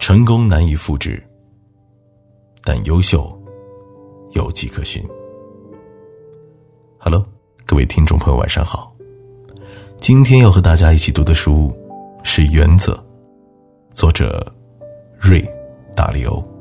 成功难以复制，但优秀有迹可循。Hello， 各位听众朋友晚上好。今天要和大家一起读的书是《原则》，作者瑞·达利欧。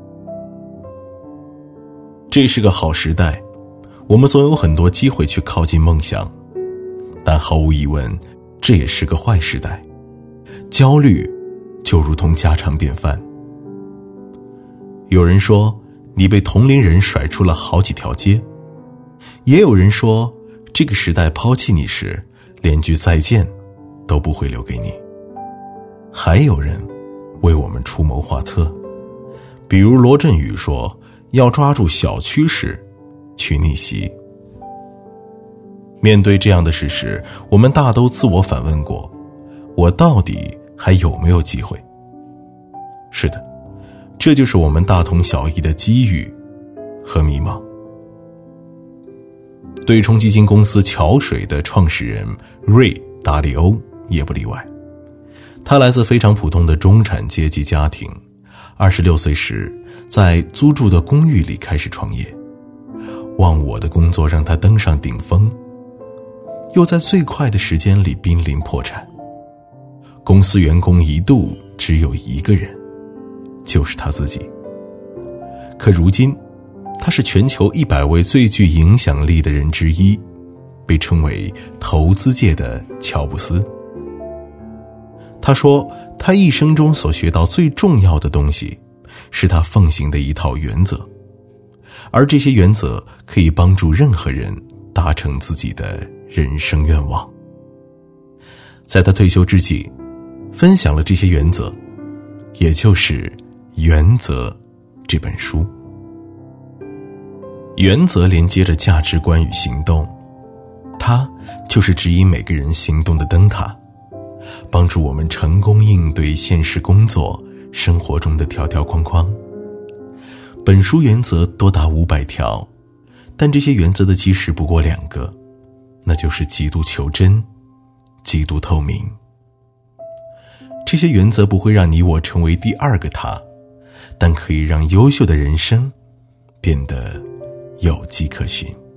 这是个好时代，我们总有很多机会去靠近梦想，但毫无疑问，这也是个坏时代。焦虑就如同家常便饭。有人说你被同龄人甩出了好几条街，也有人说这个时代抛弃你时连句再见都不会留给你，还有人为我们出谋划策，比如罗振宇说要抓住小趋势去逆袭。面对这样的事实，我们大都自我反问过，我到底还有没有机会？是的，这就是我们大同小异的机遇和迷茫。对冲基金公司桥水的创始人瑞·达利欧也不例外。他来自非常普通的中产阶级家庭，26岁时在租住的公寓里开始创业，忘我的工作让他登上顶峰，又在最快的时间里濒临破产。公司员工一度只有一个人，就是他自己。可如今他是全球100位最具影响力的人之一，被称为投资界的乔布斯。他说他一生中所学到最重要的东西是他奉行的一套原则，而这些原则可以帮助任何人达成自己的人生愿望。在他退休之际分享了这些原则，也就是《原则》这本书。原则连接着价值观与行动，它就是指引每个人行动的灯塔，帮助我们成功应对现实工作生活中的条条框框。本书原则多达500条，但这些原则的基石不过2个，那就是极度求真，极度透明。这些原则不会让你我成为第二个他，但可以让优秀的人生变得有迹可循。